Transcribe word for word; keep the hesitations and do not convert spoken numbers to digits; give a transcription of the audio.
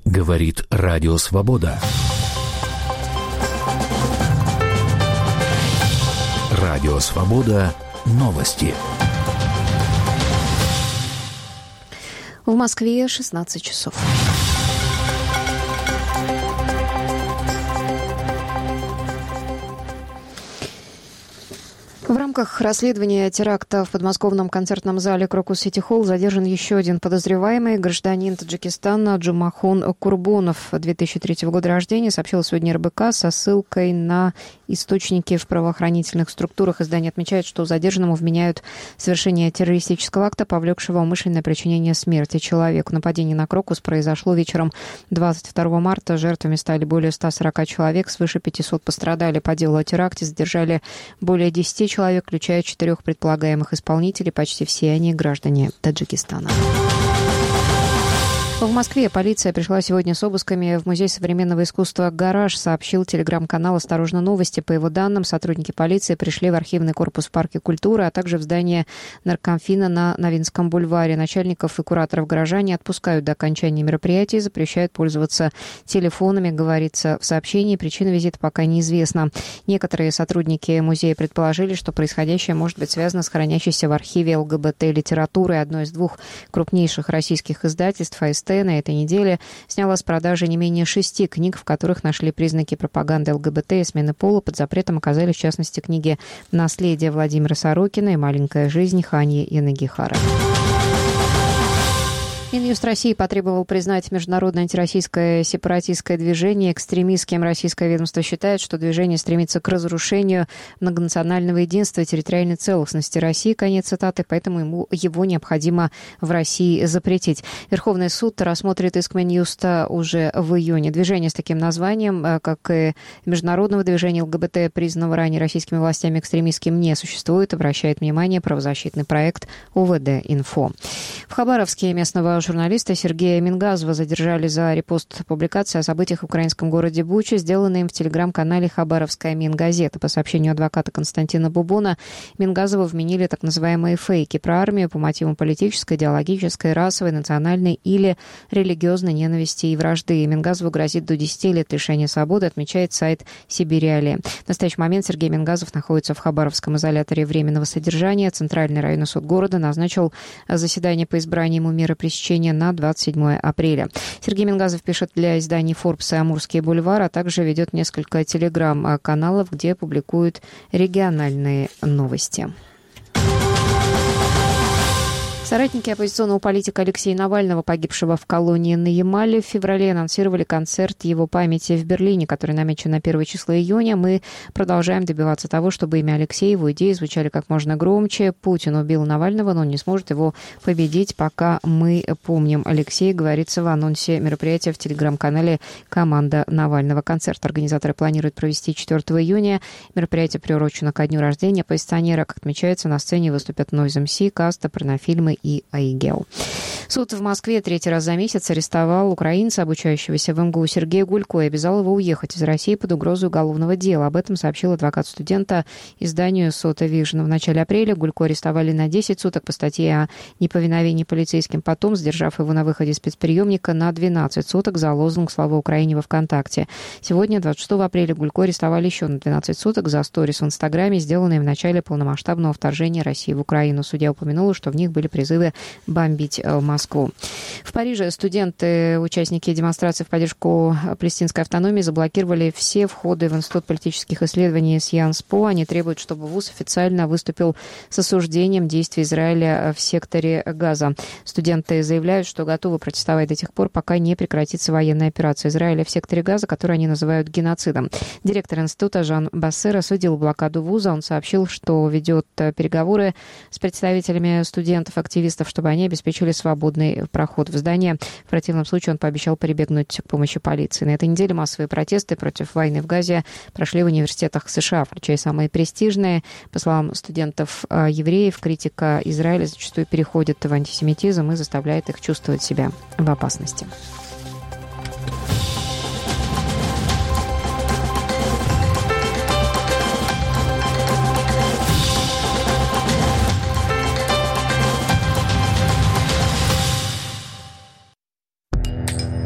Говорит Радио Свобода. Радио Свобода. Новости. В Москве шестнадцать часов. В рамках расследования теракта в подмосковном концертном зале «Крокус Сити Холл» задержан еще один подозреваемый, гражданин Таджикистана Джумахон Курбонов, две тысячи третьего года рождения, сообщил сегодня эр бэ ка со ссылкой на источники в правоохранительных структурах. Издание отмечает, что задержанному вменяют совершение террористического акта, повлекшего умышленное причинение смерти человеку. Нападение на «Крокус» произошло вечером двадцать второго марта. Жертвами стали более ста сорока человек, свыше пятисот пострадали. По делу о теракте задержали более десяти человек. Человек, включая четырех предполагаемых исполнителей, почти все они граждане Таджикистана. В Москве полиция пришла сегодня с обысками в Музей современного искусства «Гараж», сообщил телеграм-канал «Осторожно, новости». По его данным, сотрудники полиции пришли в архивный корпус в Парке культуры, а также в здание Наркомфина на Новинском бульваре. Начальников и кураторов «Гаража» не отпускают до окончания мероприятия и запрещают пользоваться телефонами, говорится в сообщении. Причина визита пока неизвестна. Некоторые сотрудники музея предположили, что происходящее может быть связано с хранящейся в архиве эл гэ бэ тэ литературой. Одно из двух крупнейших российских издательств «а эс тэ» на этой неделе сняла с продажи не менее шести книг, в которых нашли признаки пропаганды эл гэ бэ тэ и смены пола. Под запретом оказались, в частности, книги «Наследие» Владимира Сорокина и «Маленькая жизнь» Ханьи Янагихара. Минюст России потребовал признать международное антироссийское сепаратистское движение экстремистским. Российское ведомство считает, что движение стремится к разрушению многонационального единства и территориальной целостности России. Конец цитаты. Поэтому ему, его необходимо в России запретить. Верховный суд рассмотрит иск Минюста уже в июне. Движение с таким названием, как и международного движения эл гэ бэ тэ, признанного ранее российскими властями экстремистским, не существует, обращает внимание правозащитный проект о вэ дэ Инфо. В Хабаровске местного журналиста Сергея Мингазова задержали за репост публикации о событиях в украинском городе Буча, сделанной им в телеграм-канале «Хабаровская Мингазета». По сообщению адвоката Константина Бубона, Мингазову вменили так называемые фейки про армию по мотивам политической, идеологической, расовой, национальной или религиозной ненависти и вражды. Мингазову грозит до десяти лет лишения свободы, отмечает сайт «Сибириалия». В настоящий момент Сергей Мингазов находится в Хабаровском изоляторе временного содержания. Центральный районный суд города назначил заседание по избранию ему меры пресечения на двадцать седьмое апреля. Сергей Мингазов пишет для изданий «Форбс» и «Амурский бульвар», а также ведет несколько телеграм-каналов, где публикует региональные новости. Соратники оппозиционного политика Алексея Навального, погибшего в колонии на Ямале, в феврале анонсировали концерт его памяти в Берлине, который намечен на первое число июня. Мы продолжаем добиваться того, чтобы имя Алексея, его идеи звучали как можно громче. Путин убил Навального, но он не сможет его победить, пока мы помним Алексея, говорится в анонсе мероприятия в телеграм-канале «Команда Навального». Концерт организаторы планируют провести четвёртого июня. Мероприятие приурочено ко дню рождения оппозиционера. Как отмечается, на сцене выступят Noise эм си, Каста, Порнофильмы и Айгел. Суд в Москве третий раз за месяц арестовал украинца, обучающегося в эм гэ у Сергея Гулько, и обязал его уехать из России под угрозой уголовного дела. Об этом сообщил адвокат студента изданию «Сота Вижн». В начале апреля Гулько арестовали на десять суток по статье о неповиновении полицейским, потом, сдержав его на выходе из спецприемника, на двенадцать суток за лозунг «Слава Украине» во ВКонтакте. Сегодня, двадцать шестого апреля, Гулько арестовали еще на двенадцать суток за сторис в Инстаграме, сделанные в начале полномасштабного вторжения России в Украину. Судья упомянула, что в них были призывы бомбить Москву. В Париже студенты, участники демонстрации в поддержку палестинской автономии, заблокировали все входы в Институт политических исследований Сьянс По. Они требуют, чтобы вуз официально выступил с осуждением действий Израиля в секторе Газа. Студенты заявляют, что готовы протестовать до тех пор, пока не прекратится военная операция Израиля в секторе Газа, которую они называют геноцидом. Директор института Жан Бассер осудил блокаду вуза. Он сообщил, что ведет переговоры с представителями студентов, активистов, чтобы они обеспечили свободный проход в здание. В противном случае он пообещал прибегнуть к помощи полиции. На этой неделе массовые протесты против войны в Газе прошли в университетах США, включая самые престижные. По словам студентов евреев, критика Израиля зачастую переходит в антисемитизм и заставляет их чувствовать себя в опасности.